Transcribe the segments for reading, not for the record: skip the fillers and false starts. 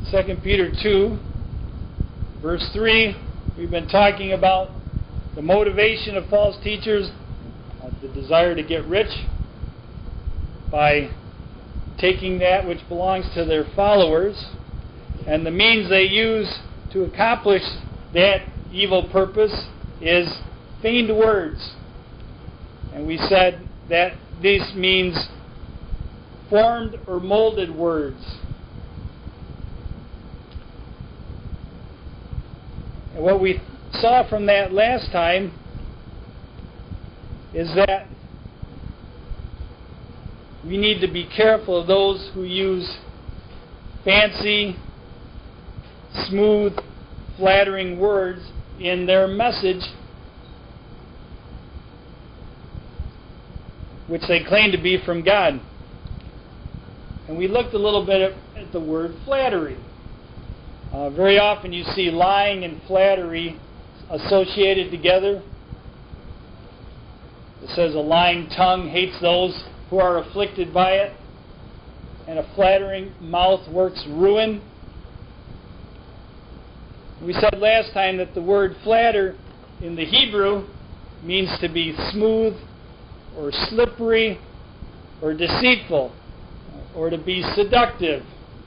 2 Peter 2, verse 3, we've been talking about the motivation of false teachers, the desire to get rich by taking that which belongs to their followers, and the means they use to accomplish that evil purpose is feigned words. And we said that this means formed or molded words. And what we saw from that last time is that we need to be careful of those who use fancy, smooth, flattering words in their message, which they claim to be from God. And we looked a little bit at the word flattery. Very often you see lying and flattery associated together. It says a lying tongue hates those who are afflicted by it, and a flattering mouth works ruin. We said last time that the word flatter in the Hebrew means to be smooth or slippery or deceitful or to be seductive.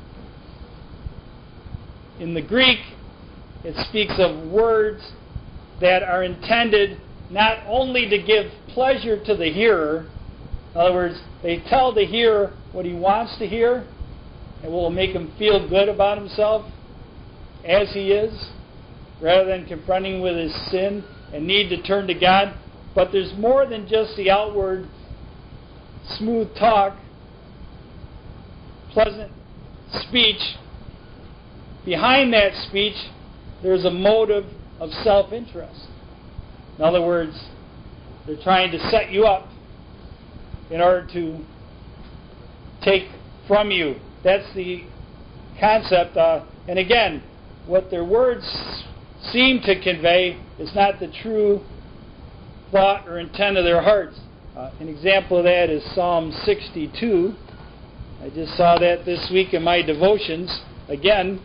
In the Greek, it speaks of words that are intended not only to give pleasure to the hearer. In other words, they tell the hearer what he wants to hear and will make him feel good about himself as he is, rather than confronting with his sin and need to turn to God. But there's more than just the outward smooth talk, pleasant speech. Behind that speech, there's a motive of self-interest. In other words, they're trying to set you up in order to take from you. That's the concept. And again, what their words seem to convey is not the true thought or intent of their hearts. An example of that is Psalm 62. I just saw that this week in my devotions. Again,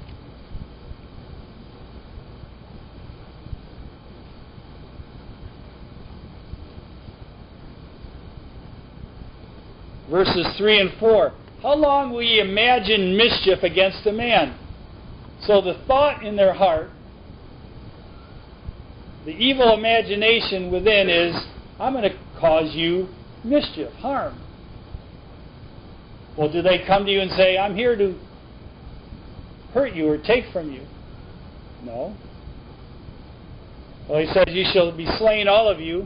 verses 3 and 4. How long will ye imagine mischief against a man? So the thought in their heart, the evil imagination within is, I'm going to cause you mischief, harm. Well, do they come to you and say, I'm here to hurt you or take from you? No. Well, he says, you shall be slain, all of you.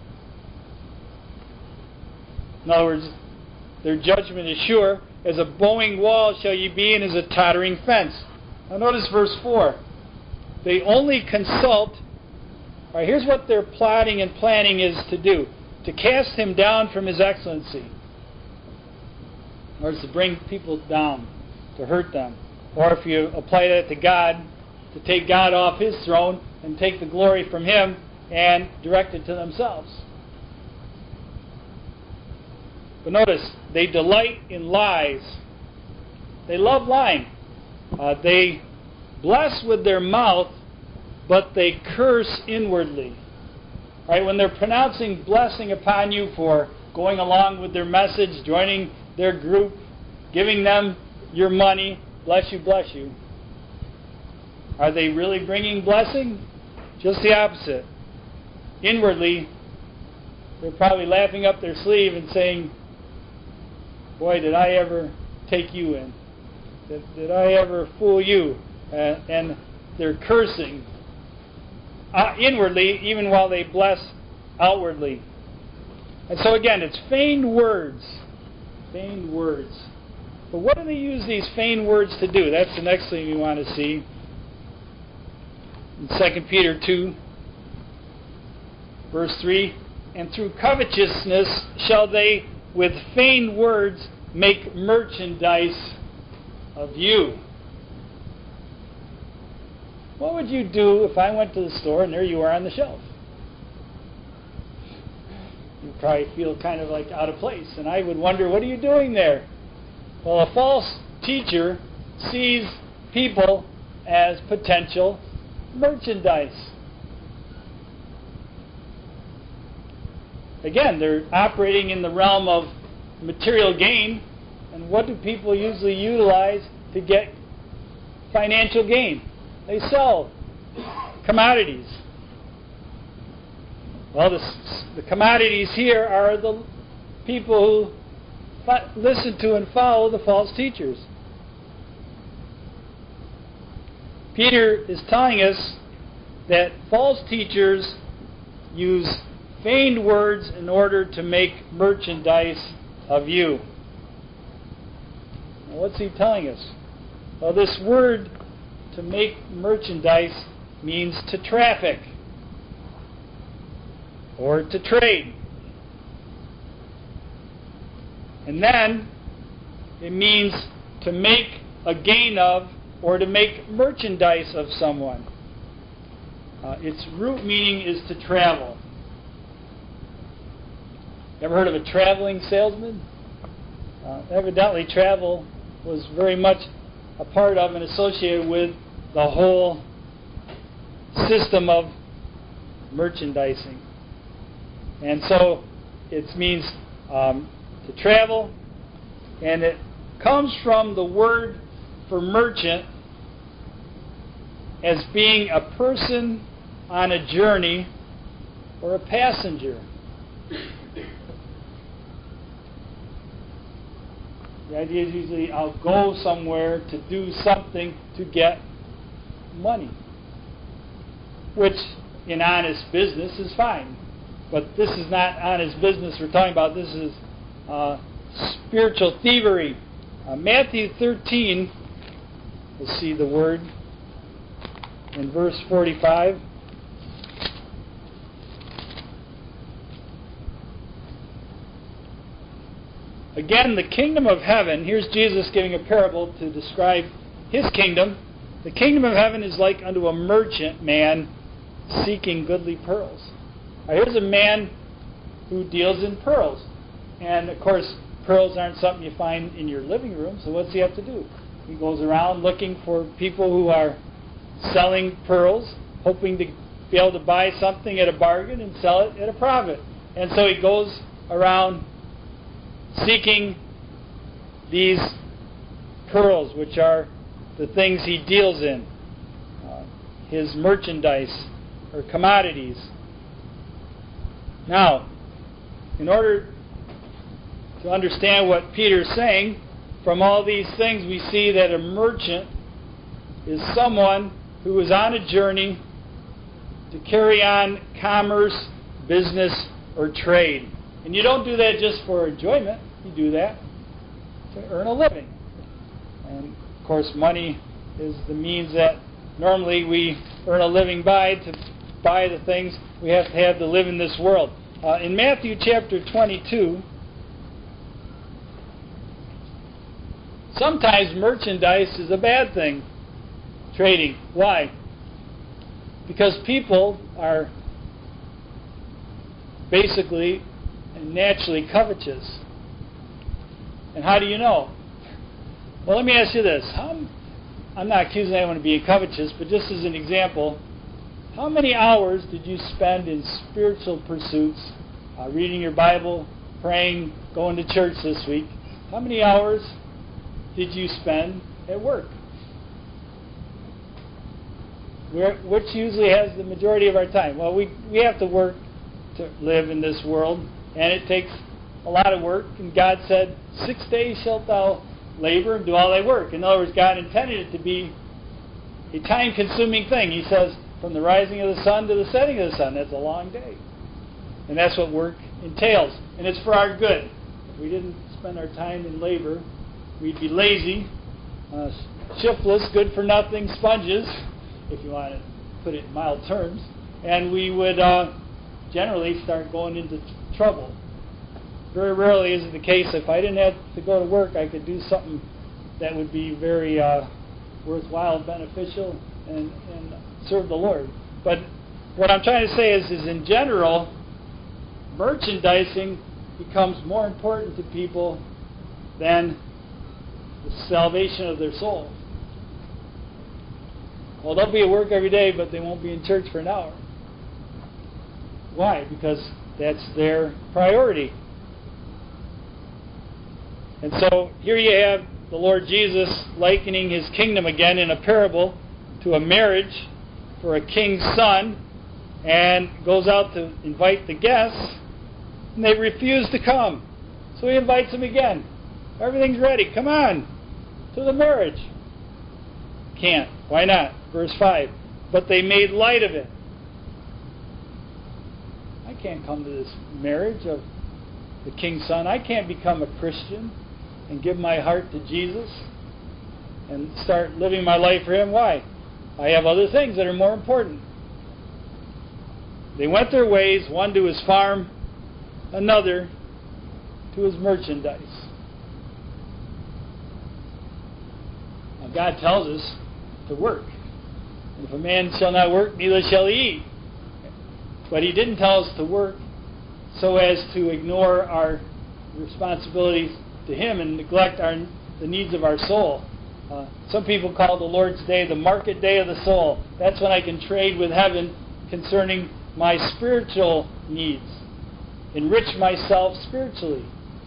In other words, their judgment is sure. As a bowing wall shall ye be, and as a tottering fence. Now notice verse 4. They only consult. All right, here's what their plotting and planning is to do. To cast him down from his excellency. Or to bring people down, to hurt them. Or if you apply that to God, to take God off his throne and take the glory from him and direct it to themselves. But notice, they delight in lies. They love lying. They bless with their mouth, but they curse inwardly. Right? When they're pronouncing blessing upon you for going along with their message, joining their group, giving them your money, bless you, are they really bringing blessing? Just the opposite. Inwardly, they're probably laughing up their sleeve and saying, boy, did I ever take you in? Did I ever fool you? And they're cursing inwardly, even while they bless outwardly. And so again, it's feigned words. Feigned words. But what do they use these feigned words to do? That's the next thing we want to see. In 2 Peter 2, verse 3, and through covetousness shall they with feigned words make merchandise of you. What would you do if I went to the store and there you are on the shelf? You'd probably feel kind of like out of place. And I would wonder, what are you doing there? Well, a false teacher sees people as potential merchandise. Again, they're operating in the realm of material gain. And what do people usually utilize to get financial gain? They sell commodities. Well, the commodities here are the people who listen to and follow the false teachers. Peter is telling us that false teachers use feigned words in order to make merchandise of you. Now, what's he telling us? Well, this word to make merchandise means to traffic or to trade. And then it means to make a gain of or to make merchandise of someone. Its root meaning is to travel. Ever heard of a traveling salesman? Evidently, travel was very much a part of and associated with the whole system of merchandising. And so it means to travel, and it comes from the word for merchant as being a person on a journey or a passenger. The idea is usually I'll go somewhere to do something to get money, which in honest business is fine. But this is not honest business we're talking about. This is spiritual thievery. Matthew 13, we'll see the word in verse 45. Again, the kingdom of heaven, here's Jesus giving a parable to describe his kingdom. The kingdom of heaven is like unto a merchant man seeking goodly pearls. Now, here's a man who deals in pearls. And, of course, pearls aren't something you find in your living room, so what's he have to do? He goes around looking for people who are selling pearls, hoping to be able to buy something at a bargain and sell it at a profit. And so he goes around seeking these pearls, which are the things he deals in, his merchandise or commodities. Now, in order to understand what Peter's saying, from all these things we see that a merchant is someone who is on a journey to carry on commerce, business, or trade. And you don't do that just for enjoyment. You do that to earn a living. And, of course, money is the means that normally we earn a living by to buy the things we have to live in this world. In Matthew chapter 22, sometimes merchandise is a bad thing, trading. Why? Because people are basically and naturally covetous. And how do you know? Well, let me ask you this. I'm not accusing anyone of being covetous, but just as an example, how many hours did you spend in spiritual pursuits, reading your Bible, praying, going to church this week? How many hours did you spend at work? Which usually has the majority of our time? Well, we have to work to live in this world, and it takes a lot of work. And God said, 6 days shalt thou labor and do all thy work. In other words, God intended it to be a time-consuming thing. He says, from the rising of the sun to the setting of the sun, that's a long day. And that's what work entails. And it's for our good. If we didn't spend our time in labor, we'd be lazy, shiftless, good-for-nothing sponges, if you want to put it in mild terms. And we would generally start going into trouble. Very rarely is it the case if I didn't have to go to work, I could do something that would be very worthwhile, beneficial, and serve the Lord. But what I'm trying to say is in general, merchandising becomes more important to people than the salvation of their souls. Well, they'll be at work every day, but they won't be in church for an hour. Why? Because that's their priority. And so here you have the Lord Jesus likening His kingdom again in a parable to a marriage for a king's son, and goes out to invite the guests, and they refuse to come. So He invites them again. Everything's ready. Come on to the marriage. Can't. Why not? Verse 5. But they made light of it. I can't come to this marriage of the king's son. I can't become a Christian and give my heart to Jesus and start living my life for Him. Why? I have other things that are more important. They went their ways, one to his farm, another to his merchandise. Now God tells us to work. And if a man shall not work, neither shall he eat. But He didn't tell us to work so as to ignore our responsibilities to Him and neglect the needs of our soul. Some people call the Lord's Day the market day of the soul. That's when I can trade with heaven concerning my spiritual needs. Enrich myself spiritually.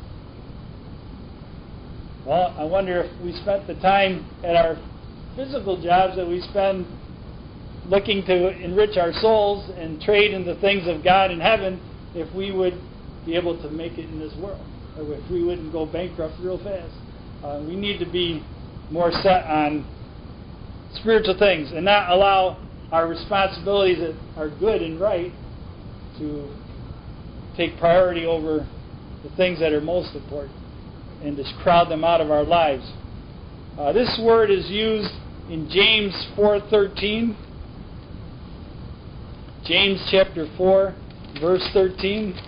Well, I wonder if we spent the time at our physical jobs that we spend looking to enrich our souls and trade in the things of God in heaven, if we would be able to make it in this world, or if we wouldn't go bankrupt real fast. We need to be more set on spiritual things and not allow our responsibilities that are good and right to take priority over the things that are most important and just crowd them out of our lives. This word is used in James 4:13. James chapter 4, verse 13.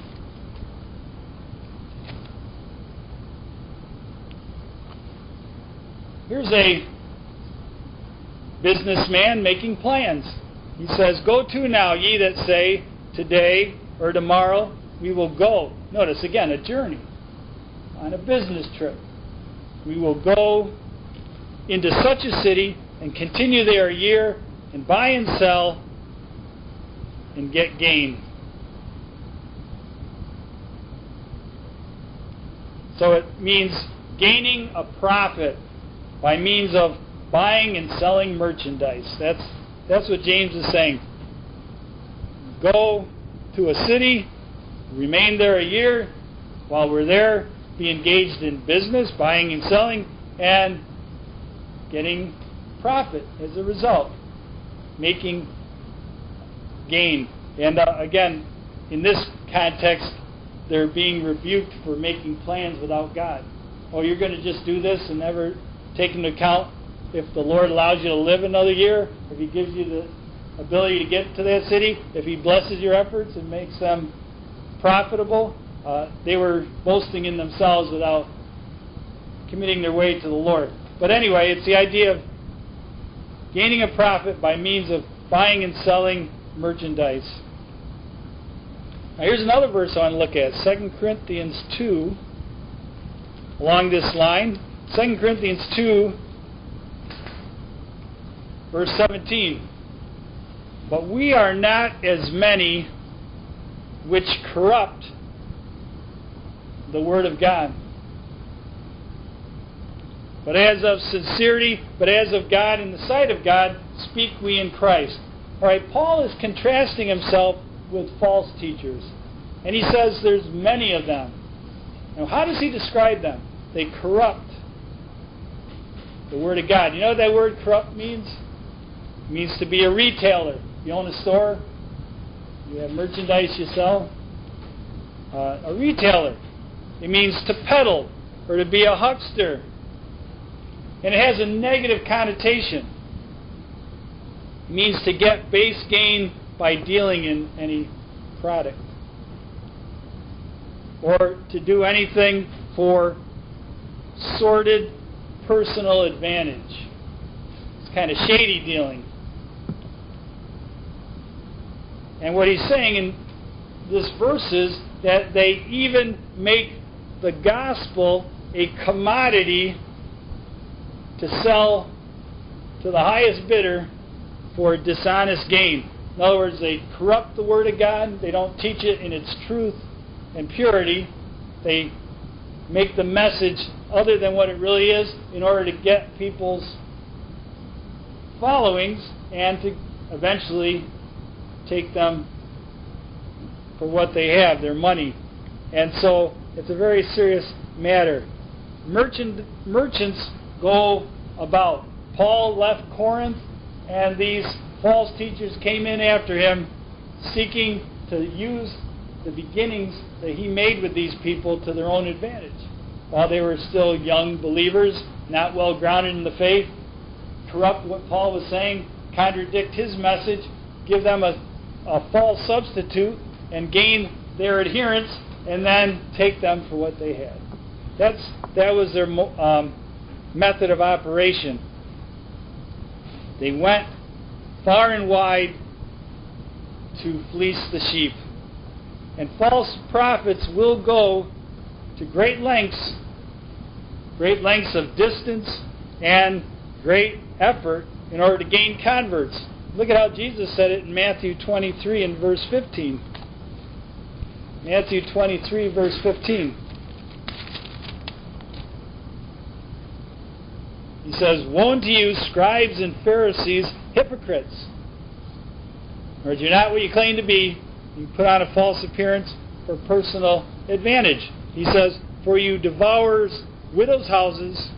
Here's a businessman making plans. He says, "Go to now, ye that say, today or tomorrow we will go." Notice again, a journey on a business trip. "We will go into such a city and continue there a year and buy and sell and get gain." So it means gaining a profit by means of buying and selling merchandise. That's what James is saying. Go to a city, remain there a year. While we're there, be engaged in business, buying and selling, and getting profit as a result, making gain. And again, in this context, they're being rebuked for making plans without God. Oh, you're going to just do this and never take into account if the Lord allows you to live another year, if He gives you the ability to get to that city, if He blesses your efforts and makes them profitable. They were boasting in themselves without committing their way to the Lord. But anyway, it's the idea of gaining a profit by means of buying and selling merchandise. Now here's another verse I want to look at, 2 Corinthians 2, along this line. 2 Corinthians 2, verse 17. "But we are not as many which corrupt the word of God, but as of sincerity, but as of God, in the sight of God, speak we in Christ." All right, Paul is contrasting himself with false teachers. And he says there's many of them. Now, how does he describe them? They corrupt the Word of God. You know what that word corrupt means? It means to be a retailer. You own a store, you have merchandise you sell. A retailer. It means to peddle or to be a huckster. And it has a negative connotation. It means to get base gain by dealing in any product, or to do anything for sordid personal advantage. It's kind of shady dealing. And what he's saying in this verse is that they even make the gospel a commodity to sell to the highest bidder for dishonest gain. In other words, they corrupt the Word of God. They don't teach it in its truth and purity. They make the message other than what it really is in order to get people's followings and to eventually take them for what they have, their money. And so it's a very serious matter. Merchants go about. Paul left Corinth, and these false teachers came in after him, seeking to use the beginnings that he made with these people to their own advantage. While they were still young believers, not well grounded in the faith, corrupt what Paul was saying, contradict his message, give them a false substitute, and gain their adherents, and then take them for what they had. That was their method of operation. They went far and wide to fleece the sheep. And false prophets will go to great lengths of distance and great effort in order to gain converts. Look at how Jesus said it in Matthew 23 and verse 15. Matthew 23, verse 15. He says, "Woe unto you, scribes and Pharisees, hypocrites! Or you're not what you claim to be. You put on a false appearance for personal advantage." He says, "For you devour widows' houses,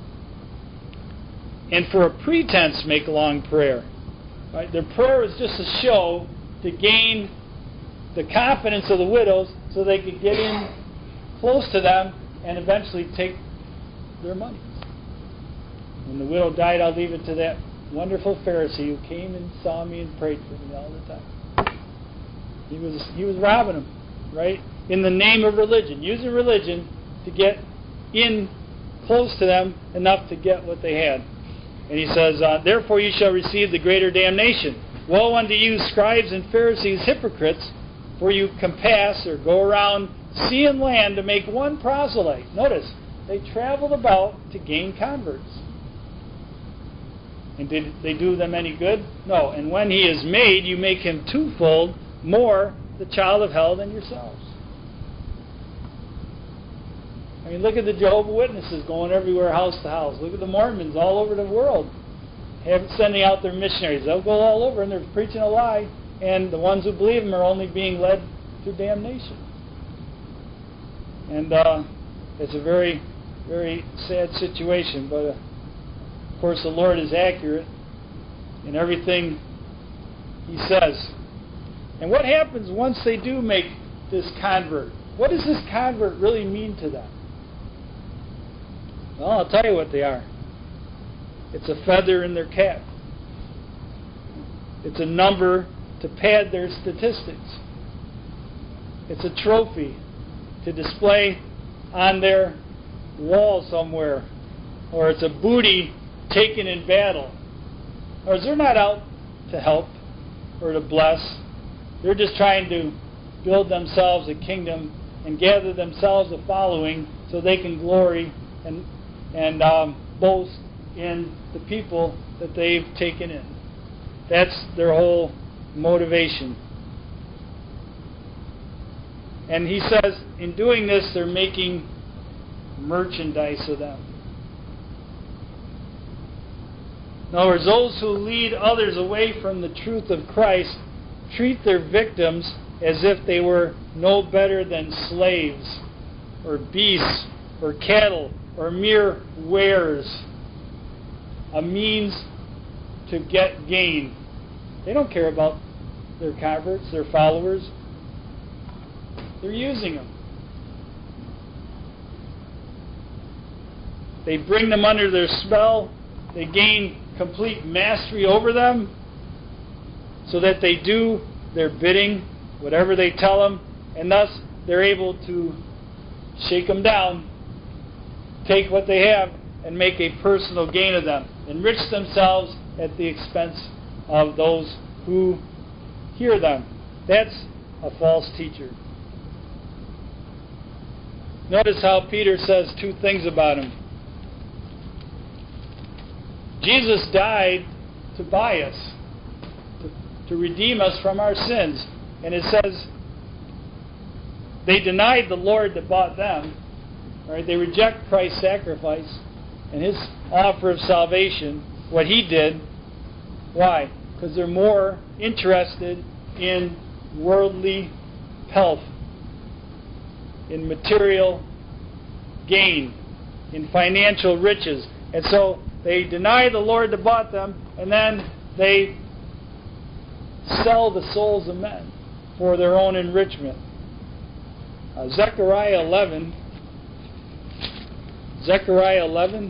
and for a pretense make long prayer." Right? Their prayer is just a show to gain the confidence of the widows so they could get in close to them and eventually take their money. When the widow died, I'll leave it to that wonderful Pharisee who came and saw me and prayed for me all the time. He was robbing them, right? In the name of religion, using religion to get in close to them enough to get what they had. And he says, "Therefore you shall receive the greater damnation. Woe unto you, scribes and Pharisees, hypocrites! For you compass or go around sea and land to make one proselyte." Notice, they traveled about to gain converts. And did they do them any good? No. "And when he is made, you make him twofold more the child of hell than yourselves." I mean, look at the Jehovah's Witnesses going everywhere, house to house. Look at the Mormons all over the world, sending out their missionaries. They'll go all over and they're preaching a lie, and the ones who believe them are only being led to damnation. And it's a very, very sad situation. But of course, the Lord is accurate in everything He says. And what happens once they do make this convert? What does this convert really mean to them? Well, I'll tell you what they are. It's a feather in their cap. It's a number to pad their statistics. It's a trophy to display on their wall somewhere. Or it's a booty taken in battle. Or they're not out to help or to bless. They're just trying to build themselves a kingdom and gather themselves a following so they can glory and boast in the people that they've taken in. That's their whole motivation. And he says, in doing this, they're making merchandise of them. In other words, those who lead others away from the truth of Christ treat their victims as if they were no better than slaves or beasts or cattle or mere wares, a means to get gain. They don't care about their converts, their followers. They're using them. They bring them under their spell. They gain complete mastery over them so that they do their bidding, whatever they tell them, and thus they're able to shake them down, take what they have, and make a personal gain of them, enrich themselves at the expense of those who hear them. That's a false teacher. Notice how Peter says two things about him. Jesus died to buy us. to redeem us from our sins. And it says, they denied the Lord that bought them. Right? They reject Christ's sacrifice and His offer of salvation, what He did. Why? Because they're more interested in worldly pelf, in material gain, in financial riches. And so they deny the Lord that bought them, and then they sell the souls of men for their own enrichment. Zechariah 11. Zechariah 11.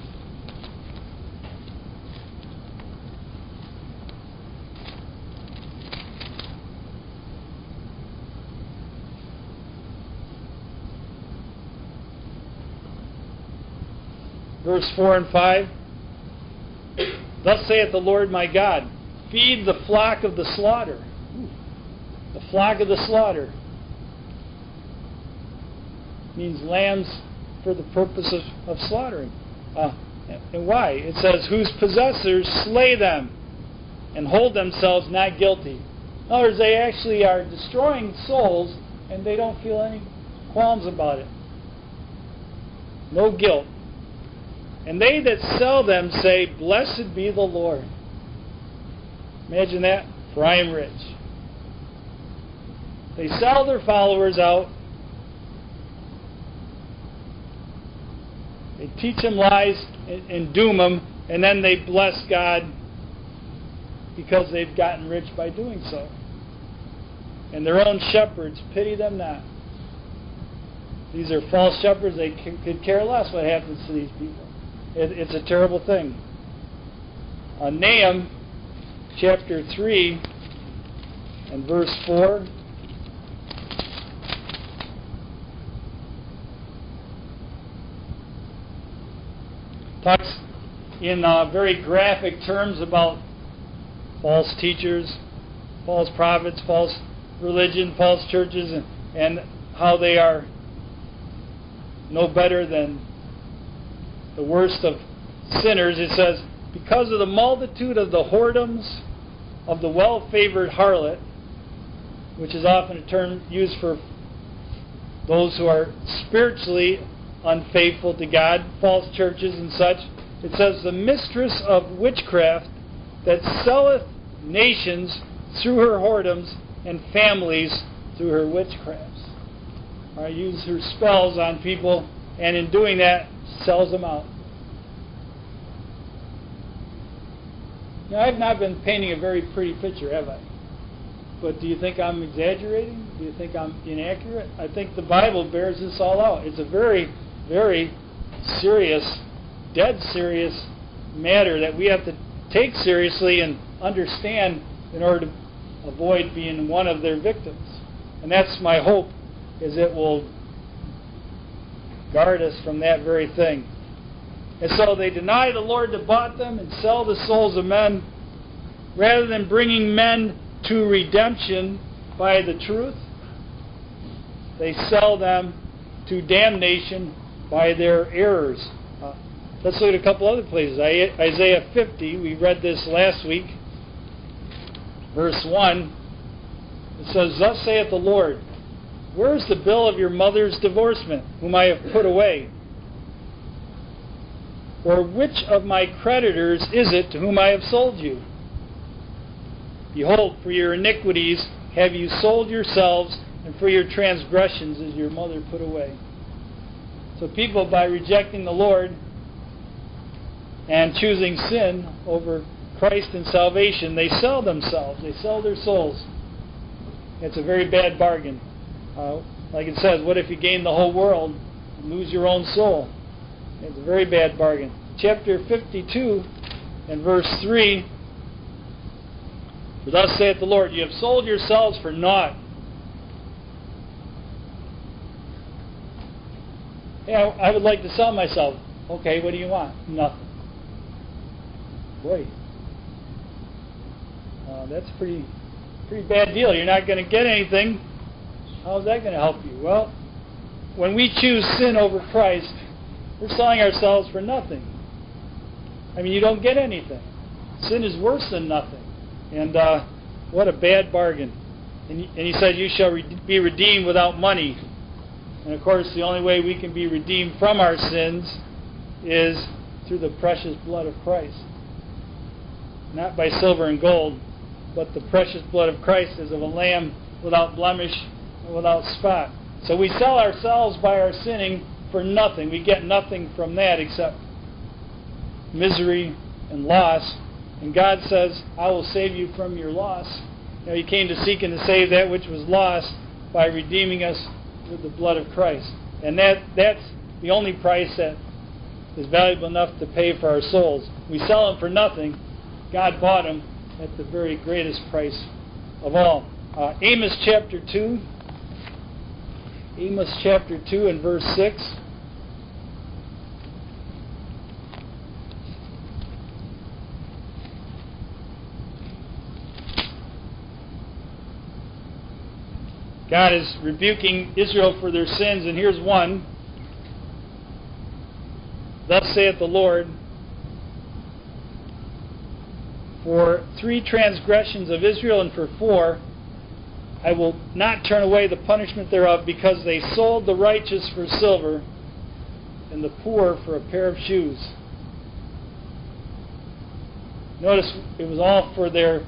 Verse 4 and 5. Thus saith the Lord my God, feed the flock of the slaughter. The flock of the slaughter means lambs for the purpose of slaughtering. And why? It says, whose possessors slay them and hold themselves not guilty. In other words, they actually are destroying souls and they don't feel any qualms about it. No guilt. And they that sell them say, blessed be the Lord. Imagine that. For I am rich. They sell their followers out. They teach them lies and doom them. And then they bless God because they've gotten rich by doing so. And their own shepherds pity them not. These are false shepherds. They could care less what happens to these people. It's a terrible thing. Nahum chapter 3 and verse 4. Talks in very graphic terms about false teachers, false prophets, false religion, false churches, and how they are no better than the worst of sinners. It says, because of the multitude of the whoredoms of the well-favored harlot, which is often a term used for those who are spiritually unfaithful to God, false churches and such, it says, the mistress of witchcraft that selleth nations through her whoredoms and families through her witchcrafts. Use her spells on people, and in doing that, sells them out. Now, I've not been painting a very pretty picture, have I? But do you think I'm exaggerating? Do you think I'm inaccurate? I think the Bible bears this all out. It's a very, very serious, dead serious matter that we have to take seriously and understand in order to avoid being one of their victims. And that's my hope, is it will guard us from that very thing. And so they deny the Lord that bought them and sell the souls of men rather than bringing men to redemption by the truth. They sell them to damnation by their errors. Let's look at a couple other places. Isaiah 50, we read this last week. Verse 1, it says, thus saith the Lord, where is the bill of your mother's divorcement, whom I have put away? Or which of my creditors is it to whom I have sold you? Behold, for your iniquities have you sold yourselves, and for your transgressions is your mother put away. So people, by rejecting the Lord and choosing sin over Christ and salvation, they sell themselves. They sell their souls. It's a very bad bargain. Like it says, what if you gain the whole world and lose your own soul? It's a very bad bargain. Chapter 52 and verse 3, for thus saith the Lord, you have sold yourselves for naught. Yeah, I would like to sell myself. Okay, what do you want? Nothing. Boy, that's a pretty bad deal. You're not going to get anything. How's that going to help you? Well, when we choose sin over Christ, we're selling ourselves for nothing. I mean, you don't get anything. Sin is worse than nothing. And What a bad bargain. And he said, you shall be redeemed without money. And of course, the only way we can be redeemed from our sins is through the precious blood of Christ. Not by silver and gold, but the precious blood of Christ as of a lamb without blemish and without spot. So we sell ourselves by our sinning for nothing. We get nothing from that except misery and loss. And God says, I will save you from your loss. He came to seek and to save that which was lost by redeeming us with the blood of Christ. And that's the only price that is valuable enough to pay for our souls. We sell them for nothing. God bought them at the very greatest price of all. Amos chapter 2. Amos chapter 2 and verse 6. God is rebuking Israel for their sins, and here's one. Thus saith the Lord, for 3 transgressions of Israel, and for 4, I will not turn away the punishment thereof, because they sold the righteous for silver, and the poor for a pair of shoes. Notice it was all for their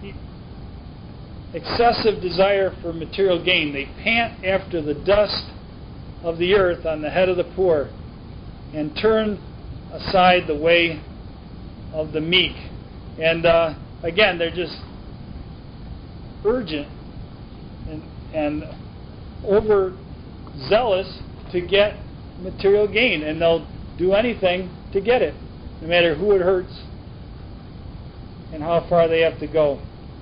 excessive desire for material gain. They pant after the dust of the earth on the head of the poor, and turn aside the way of the meek. And again, they're just urgent and overzealous to get material gain, and they'll do anything to get it, no matter who it hurts and how far they have to go.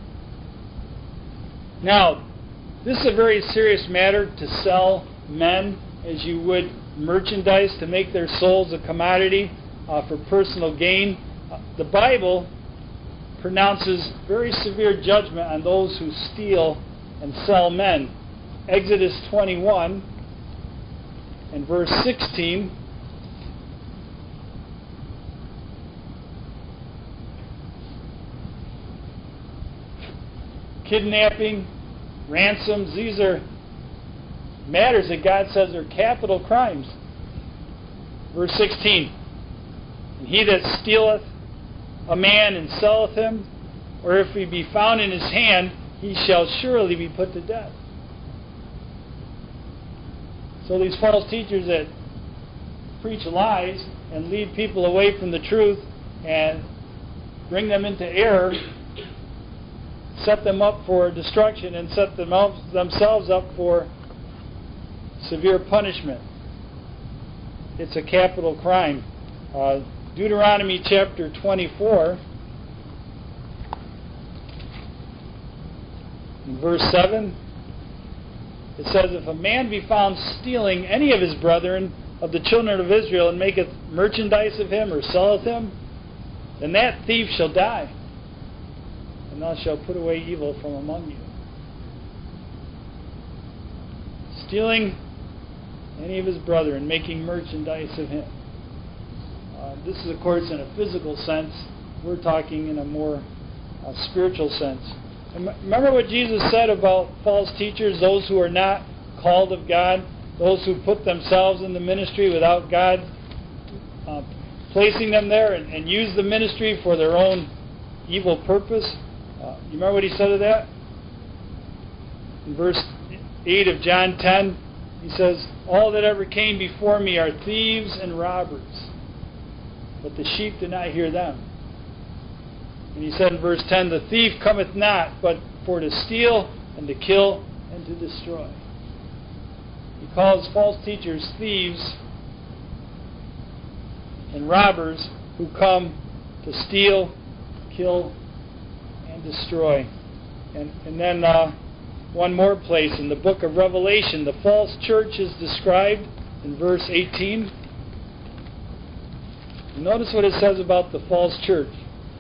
Now, this is a very serious matter, to sell men as you would merchandise, to make their souls a commodity for personal gain. The Bible pronounces very severe judgment on those who steal and sell men. Exodus 21 and verse 16. Kidnapping, ransoms, these are matters that God says are capital crimes. Verse 16. And he that stealeth a man and selleth him, or if he be found in his hand, he shall surely be put to death. So these false teachers that preach lies and lead people away from the truth and bring them into error, set them up for destruction and set themselves up for severe punishment. It's a capital crime. Deuteronomy chapter 24, in verse 7, it says, if a man be found stealing any of his brethren of the children of Israel, and maketh merchandise of him, or selleth him, then that thief shall die, and thou shalt put away evil from among you. Stealing any of his brethren, making merchandise of him. This is, of course, in a physical sense. We're talking in a more spiritual sense. And remember what Jesus said about false teachers, those who are not called of God, those who put themselves in the ministry without God placing them there, and use the ministry for their own evil purpose. You remember what he said of that? In verse 8 of John 10, he says, all that ever came before me are thieves and robbers, but the sheep did not hear them. And he said in verse 10, the thief cometh not, but for to steal and to kill and to destroy. He calls false teachers thieves and robbers who come to steal, kill, and destroy. And then one more place in the book of Revelation, the false church is described in verse 18. Notice what it says about the false church.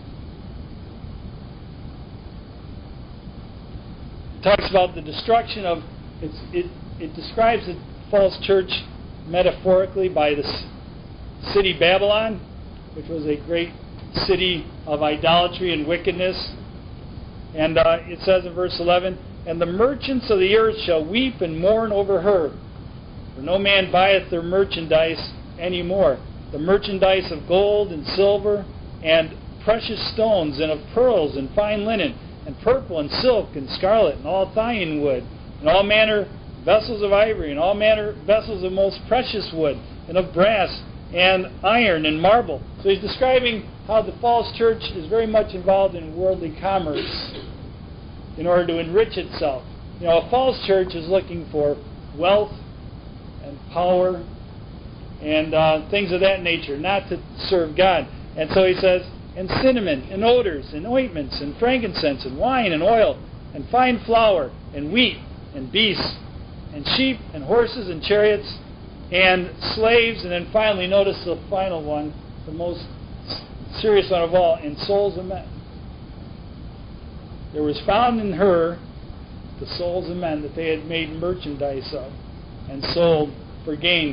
It talks about the destruction of, it describes the false church metaphorically by the city Babylon, which was a great city of idolatry and wickedness. And it says in verse 11, "And the merchants of the earth shall weep and mourn over her. For no man buyeth their merchandise any more. The merchandise of gold and silver and precious stones and of pearls and fine linen and purple and silk and scarlet and all thyine wood and all manner vessels of ivory and all manner vessels of most precious wood and of brass and iron and marble." So he's describing how the false church is very much involved in worldly commerce in order to enrich itself. You know, a false church is looking for wealth and power and things of that nature, not to serve God. And so he says, "And cinnamon, and odors, and ointments, and frankincense, and wine, and oil, and fine flour, and wheat, and beasts, and sheep, and horses, and chariots, and slaves," and then finally, notice the final one, the most serious one of all, "and souls of men." There was found in her the souls of men that they had made merchandise of and sold for gain.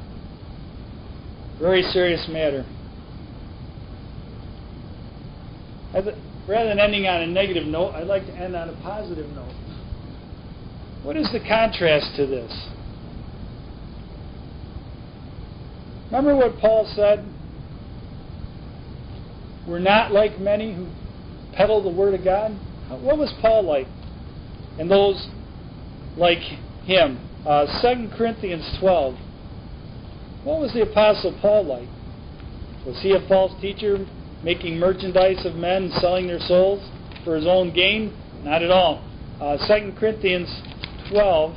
Very serious matter. Rather than ending on a negative note, I'd like to end on a positive note. What is the contrast to this? Remember what Paul said? We're not like many who peddle the Word of God. What was Paul like? And those like him. 2 Corinthians 12. What was the Apostle Paul like? Was he a false teacher making merchandise of men and selling their souls for his own gain? Not at all. 2 Corinthians 12,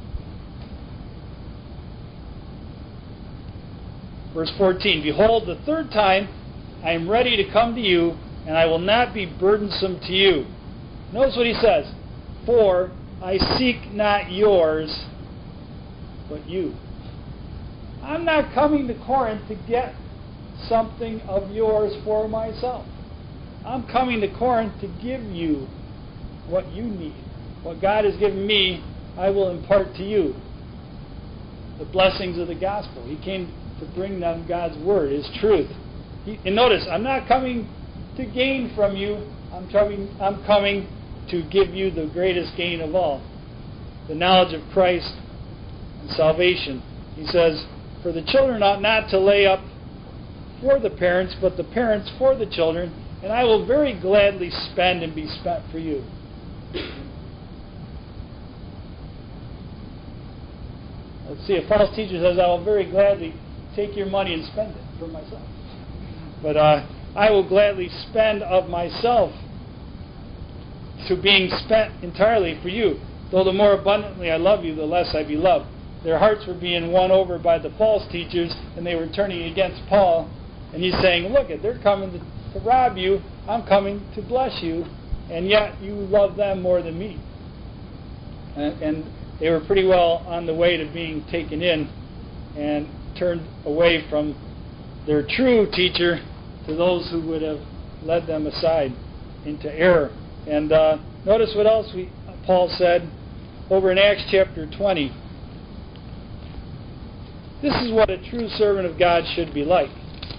verse 14. "Behold, the third time I am ready to come to you, and I will not be burdensome to you." Notice what he says. "For I seek not yours, but you." I'm not coming to Corinth to get something of yours for myself. I'm coming to Corinth to give you what you need. What God has given me, I will impart to you. The blessings of the gospel. He came to bring them God's word, His truth. And notice, I'm not coming to gain from you. I'm coming to give you the greatest gain of all, the knowledge of Christ and salvation. He says, "For the children ought not to lay up for the parents, but the parents for the children, and I will very gladly spend and be spent for you." Let's see, a false teacher says, "I will very gladly take your money and spend it for myself." But I will gladly spend of myself to being spent entirely for you. "Though the more abundantly I love you, the less I be loved." Their hearts were being won over by the false teachers, and they were turning against Paul. And he's saying, "Look, they're coming to rob you. I'm coming to bless you, and yet you love them more than me." And they were pretty well on the way to being taken in and turned away from their true teacher to those who would have led them aside into error. And notice what else Paul said over in Acts chapter 20. This is what a true servant of God should be like.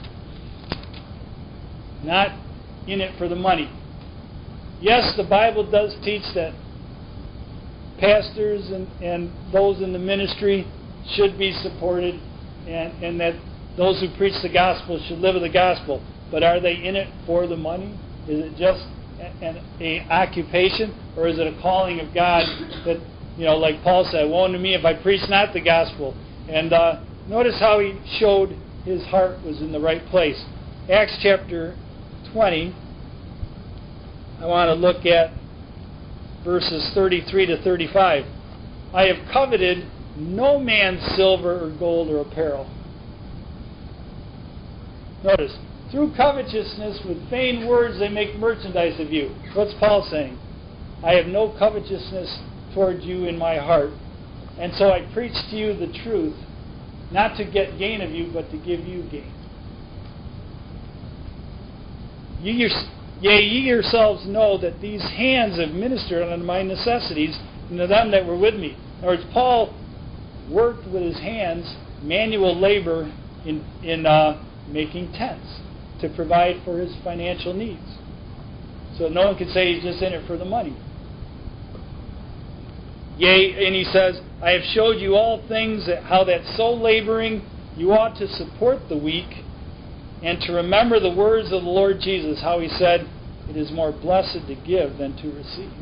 Not in it for the money. Yes, the Bible does teach that pastors and those in the ministry should be supported, and that those who preach the gospel should live of the gospel. But are they in it for the money? Is it just an occupation, or is it a calling of God that, like Paul said, "Woe unto me if I preach not the gospel." And notice how he showed his heart was in the right place. Acts chapter 20, I want to look at verses 33 to 35. "I have coveted no man's silver or gold or apparel." Notice, through covetousness, with vain words, they make merchandise of you. What's Paul saying? I have no covetousness toward you in my heart, and so I preach to you the truth, not to get gain of you, but to give you gain. Yea, ye yourselves know that these hands have ministered unto my necessities, and to them that were with me. In other words, Paul worked with his hands, manual labor, in making tents to provide for his financial needs. So no one can say he's just in it for the money. Yea, and he says, I have showed you all things, how that so laboring you ought to support the weak, and to remember the words of the Lord Jesus, how he said, it is more blessed to give than to receive.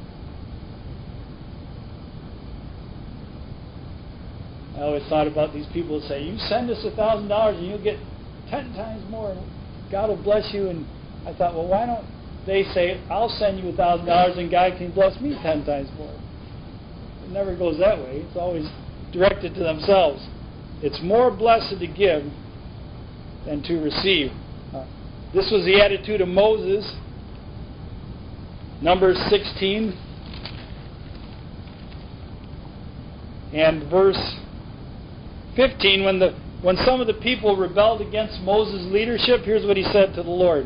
I always thought about these people who say, you send us $1,000 and you'll get 10 times more. God will bless you. And I thought, well, why don't they say, I'll send you $1,000 and God can bless me 10 times more? It never goes that way. It's always directed to themselves. It's more blessed to give than to receive. This was the attitude of Moses. Numbers 16 and verse 15, when some of the people rebelled against Moses' leadership, here's what he said to the Lord.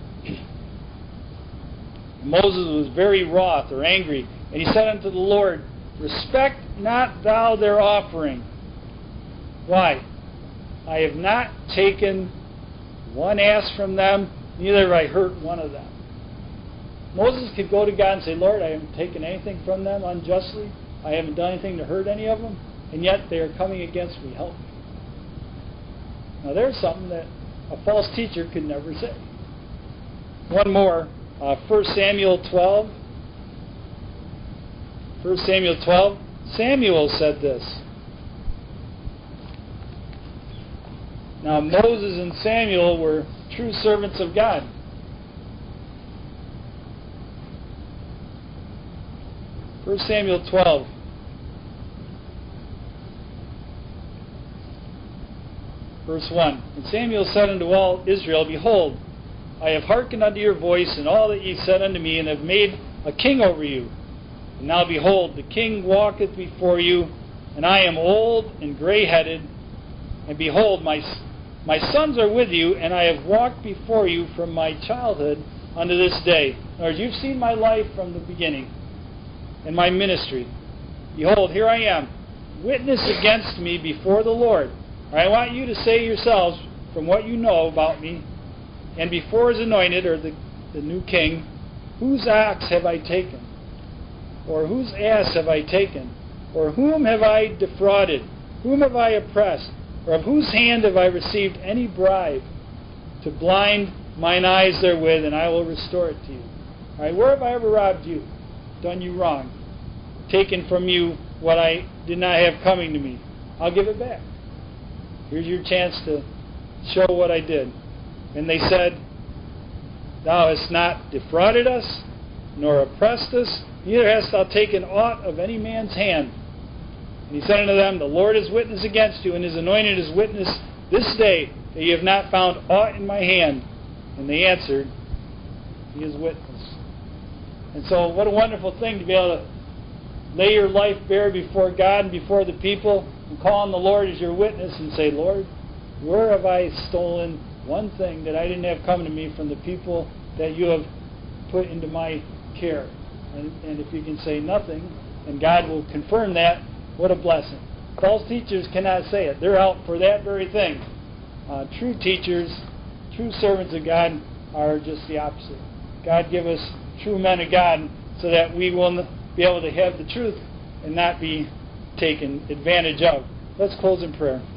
Moses was very wroth or angry, and he said unto the Lord, respect not thou their offering. Why? I have not taken one ass from them, neither have I hurt one of them. Moses could go to God and say, Lord, I haven't taken anything from them unjustly. I haven't done anything to hurt any of them. And yet they are coming against me. Help me. Now there's something that a false teacher could never say. One more. 1 Samuel 12. 1 Samuel 12. Samuel said this. Now Moses and Samuel were true servants of God. 1 Samuel 12. Verse 1. And Samuel said unto all Israel, behold, I have hearkened unto your voice, and all that ye said unto me, and have made a king over you. And now behold, the king walketh before you, and I am old and gray-headed, and behold, my sons are with you, and I have walked before you from my childhood unto this day. In other words, you've seen my life from the beginning, and my ministry. Behold, here I am, witness against me before the Lord. I want you to say yourselves, from what you know about me, and before his anointed, or the new king, whose ox have I taken? Or whose ass have I taken? Or whom have I defrauded? Whom have I oppressed? Or of whose hand have I received any bribe to blind mine eyes therewith, and I will restore it to you? All right, where have I ever robbed you, done you wrong, taken from you what I did not have coming to me? I'll give it back. Here's your chance to show what I did. And they said, thou hast not defrauded us, nor oppressed us, neither hast thou taken aught of any man's hand. And he said unto them, the Lord is witness against you, and his anointed is witness this day, that ye have not found aught in my hand. And they answered, he is witness. And so what a wonderful thing to be able to lay your life bare before God and before the people, and call on the Lord as your witness and say, Lord, where have I stolen one thing that I didn't have come to me from the people that you have put into my care? And if you can say nothing, and God will confirm that, what a blessing. False teachers cannot say it. They're out for that very thing. True teachers, true servants of God are just the opposite. God give us true men of God so that we will be able to have the truth and not be taken advantage of. Let's close in prayer.